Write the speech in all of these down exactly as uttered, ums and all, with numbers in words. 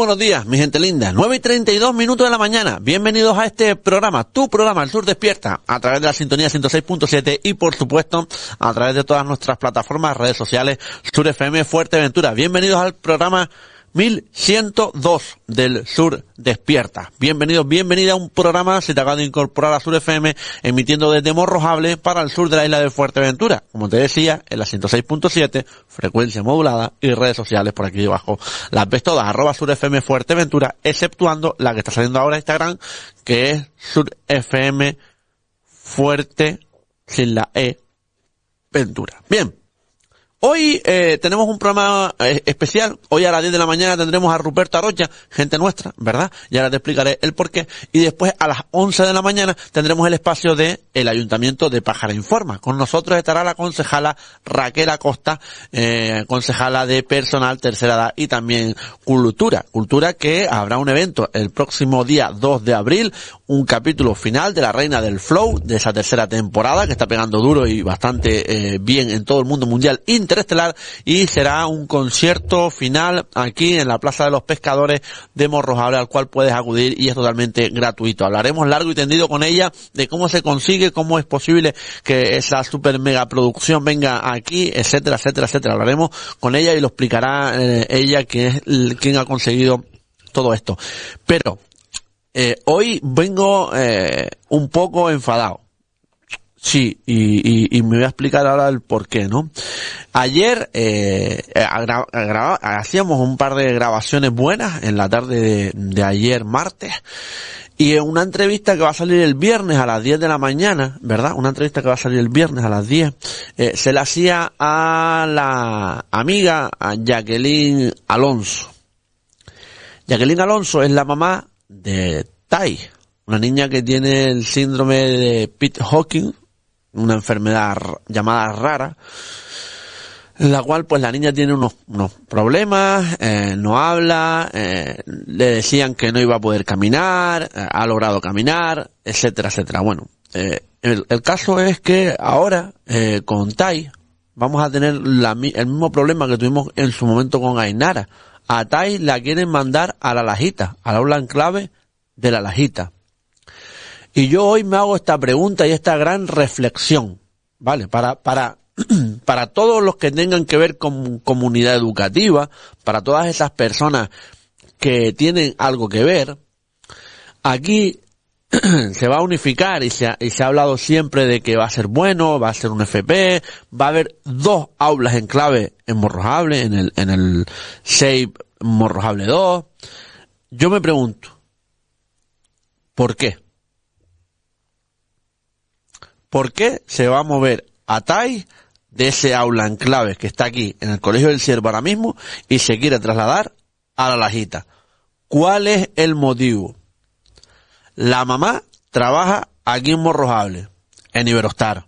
buenos días, mi gente linda. nueve y treinta y dos minutos de la mañana. Bienvenidos a este programa, tu programa, El Sur Despierta, a través de la sintonía ciento seis punto siete y, por supuesto, a través de todas nuestras plataformas, redes sociales, Sur F M Fuerteventura. Bienvenidos al programa mil ciento dos del Sur Despierta. Bienvenidos, bienvenida a un programa, si te acabas de incorporar a Sur F M, emitiendo desde Morrojable para el sur de la isla de Fuerteventura. Como te decía, en la ciento seis punto siete, frecuencia modulada, y redes sociales por aquí debajo. Las ves todas, arroba Sur F M Fuerteventura, exceptuando la que está saliendo ahora en Instagram, que es Sur F M Fuerte, sin la E, Ventura. Bien. Hoy eh, tenemos un programa eh, especial. Hoy a las diez de la mañana tendremos a Ruperto Arocha, gente nuestra, ¿verdad? Y ahora te explicaré el porqué. Y después a las once de la mañana tendremos el espacio de el Ayuntamiento de Pájara Informa. Con nosotros estará la concejala Raquel Acosta, eh, concejala de Personal, Tercera Edad y también Cultura. Cultura que habrá un evento el próximo día dos de abril, un capítulo final de La Reina del Flow, de esa tercera temporada que está pegando duro y bastante eh, bien en todo el mundo mundial interestelar, y será un concierto final aquí en la Plaza de los Pescadores de Morrojable, al cual puedes acudir y es totalmente gratuito. Hablaremos largo y tendido con ella de cómo se consigue, cómo es posible que esa super mega producción venga aquí, etcétera, etcétera, etcétera. Hablaremos con ella y lo explicará eh, ella, que es el, quien ha conseguido todo esto. Pero Eh, hoy vengo eh, un poco enfadado. Sí, y, y, y me voy a explicar ahora el por qué, ¿no? Ayer eh, agra, agra, hacíamos un par de grabaciones buenas en la tarde de, de ayer martes, y en una entrevista que va a salir el viernes a las diez de la mañana, ¿verdad? Una entrevista que va a salir el viernes a las diez, eh, se la hacía a la amiga, a Jacqueline Alonso. Jacqueline Alonso es la mamá de Tai, una niña que tiene el síndrome de Pitt-Hawkins, una enfermedad llamada rara, en la cual pues la niña tiene unos, unos problemas, eh, no habla, eh, le decían que no iba a poder caminar, eh, ha logrado caminar, etcétera, etcétera. Bueno, eh, el, el caso es que ahora eh, con Tai vamos a tener la, el mismo problema que tuvimos en su momento con Ainara. A Tai la quieren mandar a la Lajita, al aula en clave de la Lajita. Y yo hoy me hago esta pregunta y esta gran reflexión, ¿vale? Para, para, para todos los que tengan que ver con comunidad educativa, para todas esas personas que tienen algo que ver, aquí se va a unificar y se ha, y se ha hablado siempre de que va a ser bueno, va a ser un F P, va a haber dos aulas en clave en Morrojable, en el, en el S E I P Morrojable dos. Yo me pregunto, ¿por qué? ¿Por qué se va a mover a Tai de ese aula en clave que está aquí en el Colegio del Ciervo ahora mismo y se quiere trasladar a la Lajita? ¿Cuál es el motivo? La mamá trabaja aquí en Morrojable, en Iberostar.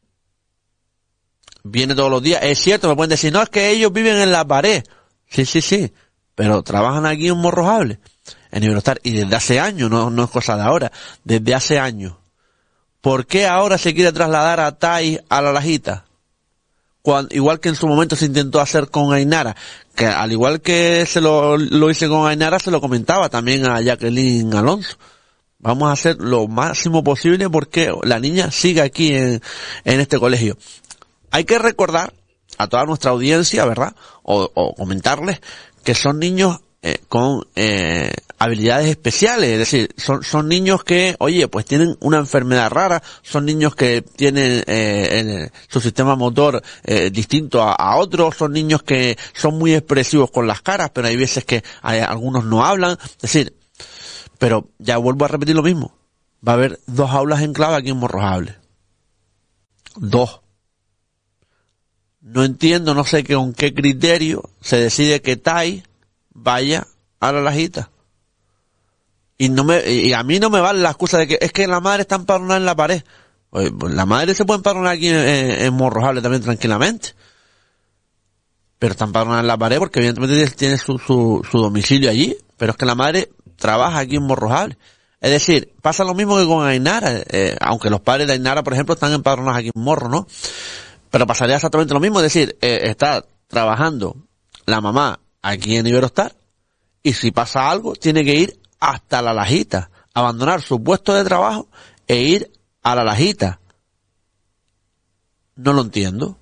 Viene todos los días. Es cierto, me pueden decir, no, es que ellos viven en la pared. Sí, sí, sí. Pero trabajan aquí en Morrojable, en Iberostar. Y desde hace años, no, no es cosa de ahora. Desde hace años. ¿Por qué ahora se quiere trasladar a Tai a la Lajita? Cuando, igual que en su momento se intentó hacer con Ainara, que al igual que se lo, lo hice con Ainara, se lo comentaba también a Jacqueline Alonso. Vamos a hacer lo máximo posible porque la niña siga aquí en, en este colegio. Hay que recordar a toda nuestra audiencia, ¿verdad? O, o comentarles que son niños eh, con eh, habilidades especiales. Es decir, son, son niños que, oye, pues tienen una enfermedad rara, son niños que tienen eh, en su sistema motor eh, distinto a, a otros, son niños que son muy expresivos con las caras, pero hay veces que hay, algunos no hablan. Es decir, pero ya vuelvo a repetir lo mismo. Va a haber dos aulas en clave aquí en Morrojable. Dos. No entiendo, no sé con qué criterio se decide que Tai vaya a la Lajita. Y no me, y a mí no me vale la excusa de que es que la madre está empadronada en la pared. Oye, pues la madre se puede empadronar aquí en, en, en Morrojable también tranquilamente. Pero está empadronada en la pared porque evidentemente tiene su, su, su domicilio allí. Pero es que la madre trabaja aquí en Morrojable. Es decir, pasa lo mismo que con Ainara, eh, aunque los padres de Ainara, por ejemplo, están empadronados aquí en Morro, ¿no? Pero pasaría exactamente lo mismo, es decir, eh, está trabajando la mamá aquí en Iberostar Y si pasa algo, tiene que ir hasta la Lajita, abandonar su puesto de trabajo e ir a la Lajita. No lo entiendo.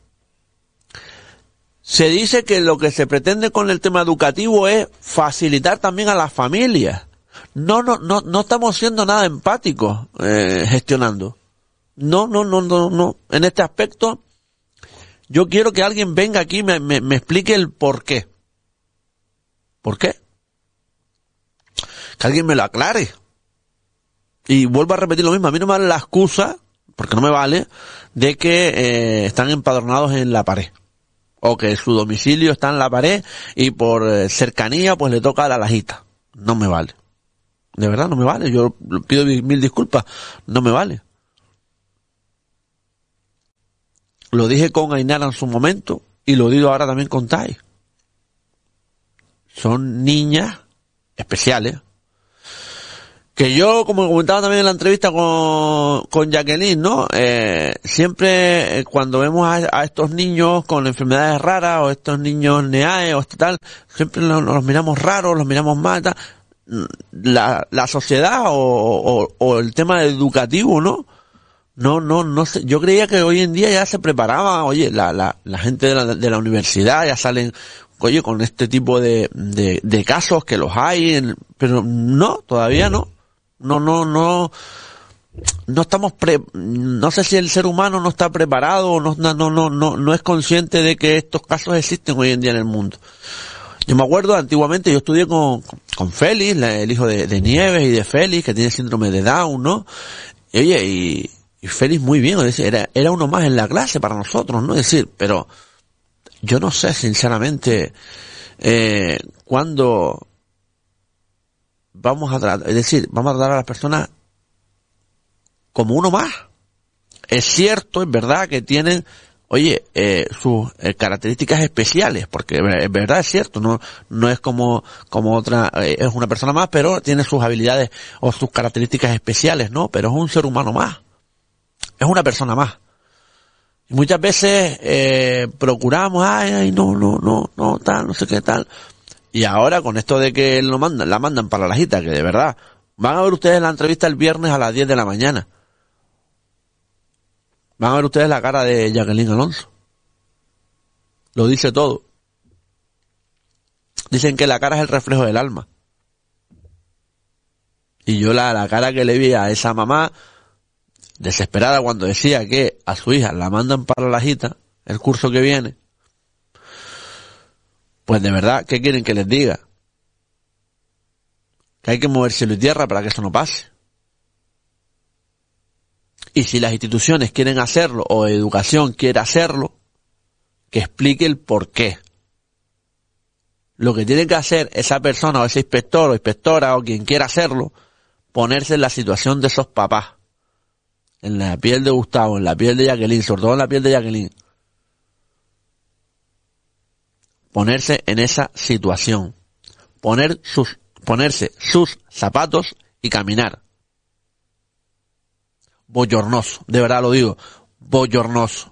Se dice que lo que se pretende con el tema educativo es facilitar también a las familias. No, no, no, no estamos siendo nada empáticos eh, gestionando. No, no, no, no, no. En este aspecto, yo quiero que alguien venga aquí y me, me, me explique el por qué. ¿Por qué? Que alguien me lo aclare. Y vuelvo a repetir lo mismo. A mí no me vale la excusa, porque no me vale, de que eh, están empadronados en la pared. O que su domicilio está en la pared y por eh, cercanía pues le toca a la Lajita. No me vale. De verdad no me vale. Yo pido mil disculpas. No me vale. Lo dije con Ainara en su momento y lo digo ahora también con Tai. Son niñas especiales. Que yo, como comentaba también en la entrevista con, con Jacqueline, ¿no? Eh, siempre eh, cuando vemos a, a estos niños con enfermedades raras, o estos niños N E A E, o este tal, siempre los, los miramos raros, los miramos mal, tal. La, la sociedad o, o, o el tema educativo, ¿no? No, no, no sé. Yo creía que hoy en día ya se preparaba, oye, la, la, la gente de la, de la universidad ya salen, oye, con este tipo de, de, de casos que los hay, en, pero no, todavía no. No, no, no, no estamos pre, no sé si el ser humano no está preparado o no, no, no, no, no es consciente de que estos casos existen hoy en día en el mundo. Yo me acuerdo, antiguamente yo estudié con, con Félix, la, el hijo de, de Nieves y de Félix, que tiene síndrome de Down, ¿no? Y oye, y, y Félix muy bien, es decir, era, era uno más en la clase para nosotros, ¿no? Es decir, pero yo no sé, sinceramente, eh, cuando vamos a tratar, es decir, vamos a tratar a las personas como uno más. Es cierto, es verdad que tienen, oye, eh, sus eh, características especiales, porque es verdad, es cierto, no, no es como, como otra, eh, es una persona más, pero tiene sus habilidades o sus características especiales, ¿no? Pero es un ser humano más. Es una persona más. Y muchas veces, eh, procuramos, ay, ay, no, no, no, no, tal, no sé qué tal. Y ahora con esto de que lo mandan, la mandan para la Lajita, que de verdad, van a ver ustedes la entrevista el viernes a las diez de la mañana. Van a ver ustedes la cara de Jacqueline Alonso. Lo dice todo. Dicen que la cara es el reflejo del alma. Y yo la, la cara que le vi a esa mamá, desesperada cuando decía que a su hija la mandan para la Lajita, el curso que viene, pues de verdad, ¿qué quieren que les diga? Que hay que mover cielo y tierra para que eso no pase. Y si las instituciones quieren hacerlo, o educación quiere hacerlo, que explique el por qué. Lo que tiene que hacer esa persona, o ese inspector, o inspectora, o quien quiera hacerlo, ponerse en la situación de esos papás. En la piel de Gustavo, en la piel de Jacqueline, sobre todo en la piel de Jacqueline. Ponerse en esa situación. Poner sus, ponerse sus zapatos y caminar. Bochornoso, de verdad lo digo, bochornoso.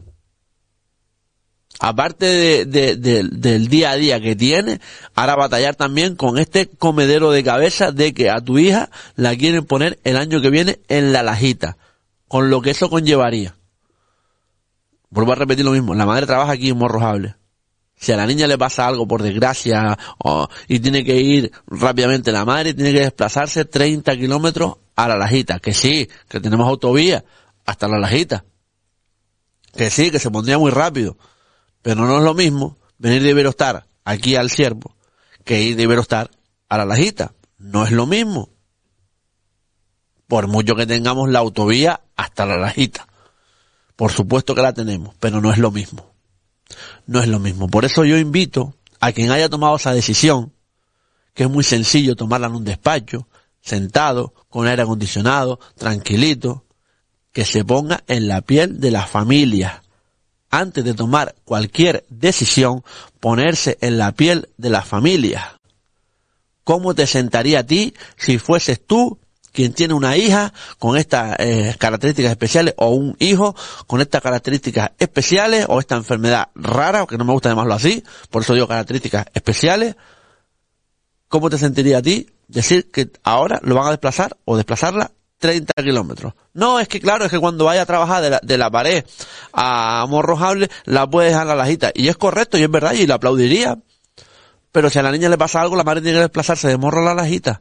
Aparte de, de, de, del día a día que tiene, ahora batallar también con este comedero de cabeza de que a tu hija la quieren poner el año que viene en la Lajita, con lo que eso conllevaría. Vuelvo a repetir lo mismo, la madre trabaja aquí en Morrojable. Si a la niña le pasa algo por desgracia o, y tiene que ir rápidamente, la madre tiene que desplazarse treinta kilómetros a la Lajita. Que sí, que tenemos autovía hasta la Lajita. Que sí, que se pondría muy rápido. Pero no es lo mismo venir de Iberostar aquí al Ciervo que ir de Iberostar a la Lajita. No es lo mismo. Por mucho que tengamos la autovía hasta la Lajita. Por supuesto que la tenemos, pero no es lo mismo. No es lo mismo. Por eso yo invito a quien haya tomado esa decisión, que es muy sencillo tomarla en un despacho, sentado, con aire acondicionado, tranquilito, que se ponga en la piel de las familias. Antes de tomar cualquier decisión, ponerse en la piel de las familias. ¿Cómo te sentaría a ti si fueses tú quien tiene una hija con estas eh, características especiales, o un hijo con estas características especiales, o esta enfermedad rara, que no me gusta llamarlo así, por eso digo características especiales, ¿cómo te sentiría a ti decir que ahora lo van a desplazar o desplazarla treinta kilómetros? No, es que claro, es que cuando vaya a trabajar de la, de la pared a Morrojable, la puede dejar a la Lajita. Y es correcto, y es verdad, y la aplaudiría. Pero si a la niña le pasa algo, la madre tiene que desplazarse de Morro a la Lajita.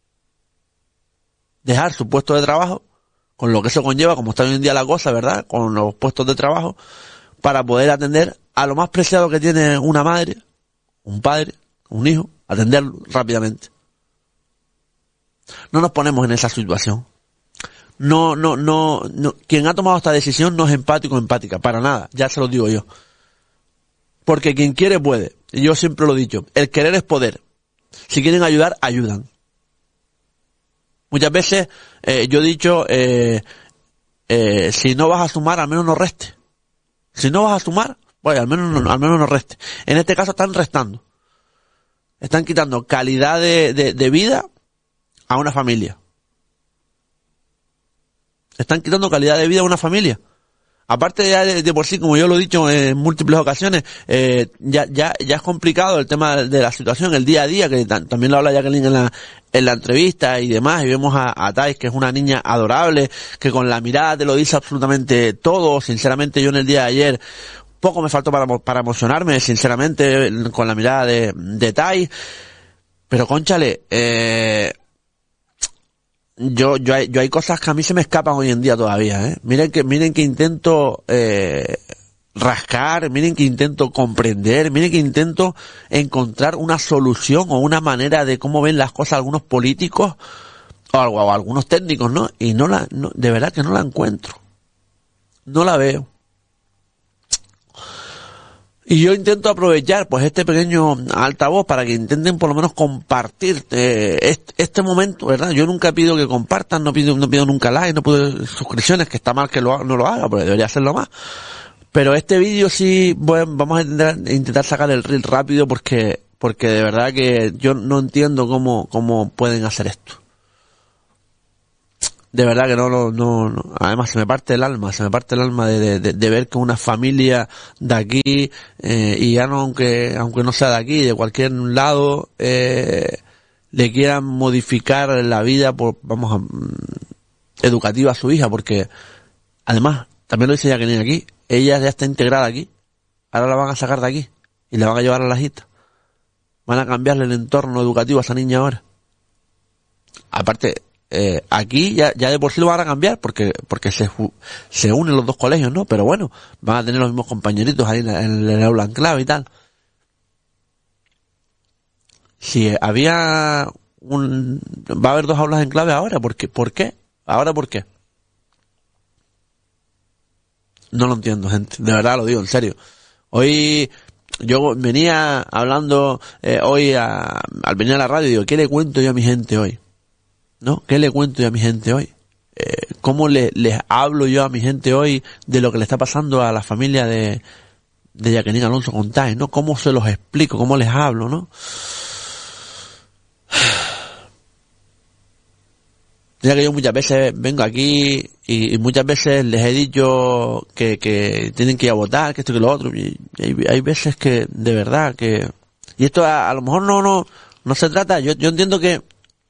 Dejar su puesto de trabajo, con lo que eso conlleva, como está hoy en día la cosa, ¿verdad? Con los puestos de trabajo, para poder atender a lo más preciado que tiene una madre, un padre, un hijo, atenderlo rápidamente. No nos ponemos en esa situación. No, no, no, no, quien ha tomado esta decisión no es empático o empática, para nada, ya se lo digo yo. Porque quien quiere puede, y yo siempre lo he dicho, el querer es poder. Si quieren ayudar, ayudan. Muchas veces, eh, yo he dicho, eh, eh, si no vas a sumar, al menos no reste. Si no vas a sumar, pues al menos no, al menos no reste. En este caso están restando. Están quitando calidad de, de, de vida a una familia. Están quitando calidad de vida a una familia. Aparte ya de, de por sí, como yo lo he dicho en múltiples ocasiones, eh, ya, ya, ya es complicado el tema de la situación, el día a día, que t- también lo habla Jacqueline en la, en la entrevista y demás, y vemos a, a Thais, que es una niña adorable, que con la mirada te lo dice absolutamente todo. Sinceramente yo en el día de ayer, poco me faltó para, para emocionarme, sinceramente, con la mirada de, de Thais. Pero cónchale, eh, Yo, yo hay, yo hay cosas que a mí se me escapan hoy en día todavía, ¿eh? Miren que, miren que intento, eh, rascar, miren que intento comprender, miren que intento encontrar una solución o una manera de cómo ven las cosas algunos políticos o, o algunos técnicos, ¿no? Y no la, no, de verdad que no la encuentro. No la veo. Y yo intento aprovechar pues este pequeño altavoz para que intenten por lo menos compartir eh, este, este momento, ¿verdad? Yo nunca pido que compartan, no pido, no pido nunca like, no pido suscripciones, que está mal que lo, no lo haga, porque debería hacerlo más. Pero este vídeo sí, bueno, vamos a intentar, intentar sacar el reel rápido porque, porque de verdad que yo no entiendo cómo, cómo pueden hacer esto. De verdad que no, no, no, no, además se me parte el alma, se me parte el alma de, de, de ver que una familia de aquí, eh, y ya no, aunque, aunque no sea de aquí, de cualquier lado, eh, le quieran modificar la vida por, vamos a, mm, educativa a su hija, porque, además, también lo dice Jacqueline aquí, ella ya está integrada aquí, ahora la van a sacar de aquí, y la van a llevar a la Lajita. Van a cambiarle el entorno educativo a esa niña ahora. Aparte, Eh, aquí ya, ya de por sí lo van a cambiar porque porque se se unen los dos colegios, ¿no? Pero bueno, van a tener los mismos compañeritos ahí en, en el aula en clave y tal. Si había un... Va a haber dos aulas en clave ahora, ¿por qué? ¿Por qué? ¿Ahora por qué? No lo entiendo, gente. De verdad lo digo, en serio. Hoy... Yo venía hablando eh, hoy a, al venir a la radio y digo, ¿qué le cuento yo a mi gente hoy? ¿No? ¿Qué le cuento yo a mi gente hoy? Eh, ¿Cómo le, les hablo yo a mi gente hoy de lo que le está pasando a la familia de, de Jacqueline Alonso con Thais, ¿no? ¿Cómo se los explico? ¿Cómo les hablo, no? Ya que yo muchas veces vengo aquí y, y muchas veces les he dicho que, que tienen que ir a votar, que esto que lo otro, y, y hay, hay veces que, de verdad, que... Y esto a, a lo mejor no, no, no se trata, yo, yo entiendo que...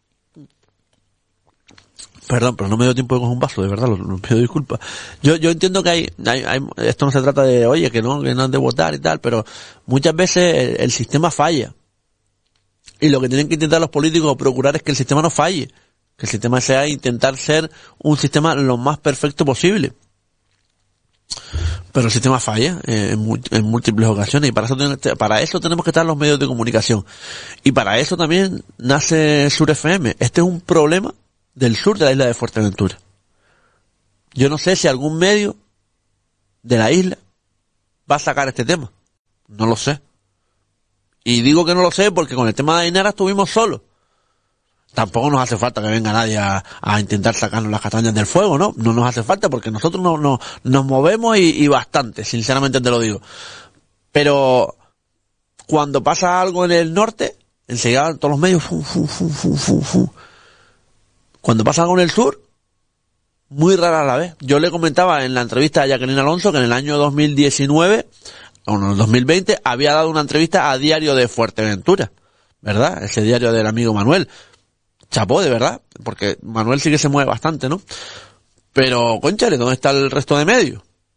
Perdón, pero no me dio tiempo de coger un vaso, de verdad, lo, lo pido disculpas. Yo, yo entiendo que hay, hay, hay, esto no se trata de, oye, que no, que no han de votar y tal, pero muchas veces el, el sistema falla. Y lo que tienen que intentar los políticos procurar es que el sistema no falle. Que el sistema sea intentar ser un sistema lo más perfecto posible. Pero el sistema falla eh, en, en múltiples ocasiones y para eso, para eso tenemos que estar los medios de comunicación. Y para eso también nace Sur F M. Este es un problema del sur de la isla de Fuerteventura. Yo no sé si algún medio de la isla va a sacar este tema. No lo sé. Y digo que no lo sé porque con el tema de Ainara estuvimos solos. Tampoco nos hace falta que venga nadie a, a intentar sacarnos las castañas del fuego, ¿no? No nos hace falta porque nosotros no, no, nos movemos y, y bastante, sinceramente te lo digo. Pero cuando pasa algo en el norte, enseguida todos los medios... Fu, fu, fu, fu, fu, fu. Cuando pasa algo en el sur, muy rara a la vez. Yo le comentaba en la entrevista a Jacqueline Alonso que en el año dos mil diecinueve, o en el dos mil veinte, había dado una entrevista a Diario de Fuerteventura. ¿verdad? Ese diario del amigo Manuel. Chapó, de verdad, porque Manuel sí que se mueve bastante, ¿no? Pero, cónchale, ¿dónde está el resto de medios?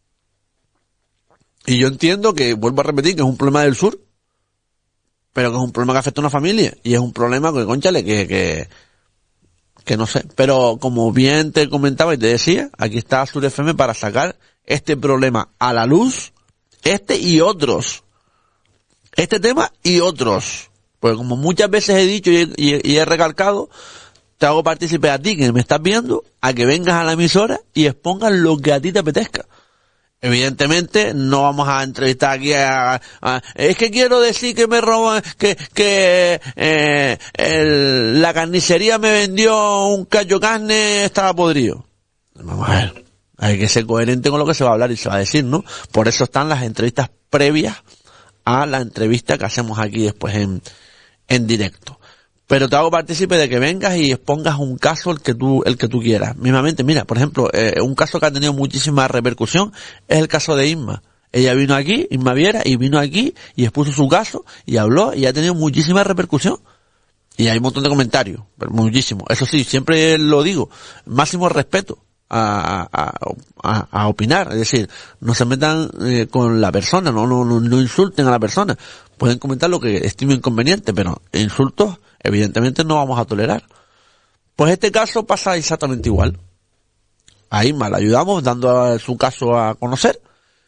Y yo entiendo que, vuelvo a repetir, que es un problema del sur, pero que es un problema que afecta a una familia, y es un problema que, cónchale, que, que, que no sé. Pero, como bien te comentaba y te decía, aquí está Sur F M para sacar este problema a la luz, este y otros. Este tema y otros. Porque como muchas veces he dicho y he, y, y he recalcado, te hago partícipe a ti que me estás viendo, a que vengas a la emisora y expongas lo que a ti te apetezca. Evidentemente no vamos a entrevistar aquí a, a es que quiero decir que me roban, que, que eh, el, la carnicería me vendió un callo carne, estaba podrido. Vamos a ver, hay que ser coherente con lo que se va a hablar y se va a decir, ¿no? Por eso están las entrevistas previas a la entrevista que hacemos aquí después en en directo. Pero te hago partícipe de que vengas y expongas un caso el que tú, el que tú quieras. Mismamente, mira, por ejemplo, eh, un caso que ha tenido muchísima repercusión es el caso de Inma. Ella vino aquí, Inma Viera, y vino aquí y expuso su caso y habló y ha tenido muchísima repercusión. Y hay un montón de comentarios, pero muchísimo. Eso sí, siempre lo digo, máximo respeto a, a, a, a opinar. Es decir, no se metan eh, con la persona, no, no, no, no insulten a la persona. Pueden comentar lo que estimen conveniente, pero insultos evidentemente no vamos a tolerar. Pues este caso pasa exactamente igual. A Inma la ayudamos dando su caso a conocer.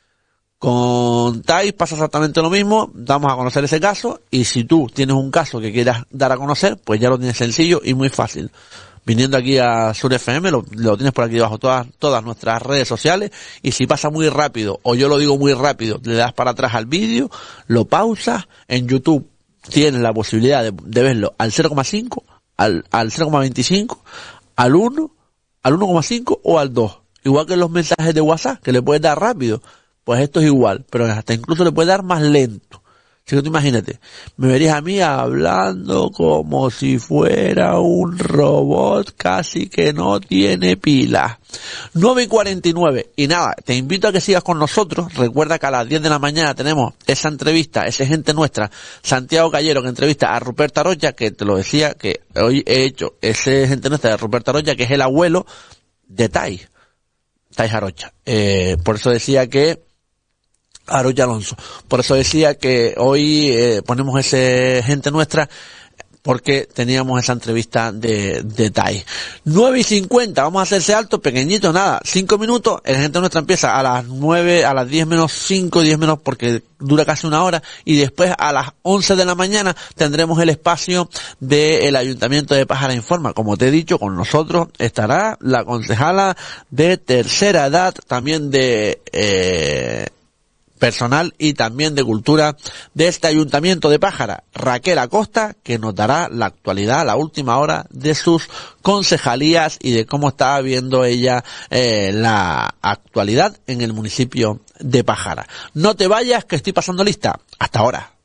Con Thais pasa exactamente lo mismo, damos a conocer ese caso, y si tú tienes un caso que quieras dar a conocer, pues ya lo tienes sencillo y muy fácil. Viniendo aquí a Sur F M, lo, lo tienes por aquí debajo, todas, todas nuestras redes sociales, y si pasa muy rápido, o yo lo digo muy rápido, le das para atrás al vídeo, lo pausas, en YouTube tienes la posibilidad de, de verlo al cero coma cinco, al, al cero coma veinticinco, al uno, al uno coma cinco o al dos. Igual que los mensajes de WhatsApp, que le puedes dar rápido, pues esto es igual, pero hasta incluso le puedes dar más lento. Así que tú imagínate, me verías a mí hablando como si fuera un robot casi que no tiene pila. nueve y cuarenta y nueve. Y nada, te invito a que sigas con nosotros. Recuerda que a las diez de la mañana tenemos esa entrevista, ese gente nuestra, Santiago Callero, que entrevista a Ruperto Arocha, que te lo decía, que hoy he hecho ese gente nuestra de Ruperto Arocha, que es el abuelo de Thais, Thais Arocha. Eh, por eso decía que Arocha Alonso. Por eso decía que hoy eh, ponemos ese gente nuestra, porque teníamos esa entrevista de, de Thais. nueve y cincuenta, vamos a hacerse alto, pequeñito, nada, cinco minutos, el gente nuestra empieza a las nueve, a las diez menos cinco, diez menos, porque dura casi una hora, y después a las once de la mañana tendremos el espacio del Ayuntamiento de Pájara Informa. Como te he dicho, con nosotros estará la concejala de tercera edad, también de, eh, personal y también de cultura de este Ayuntamiento de Pájara, Raquel Acosta, que nos dará la actualidad, la última hora de sus concejalías y de cómo está viendo ella eh, la actualidad en el municipio de Pájara. No te vayas, que estoy pasando lista. Hasta ahora.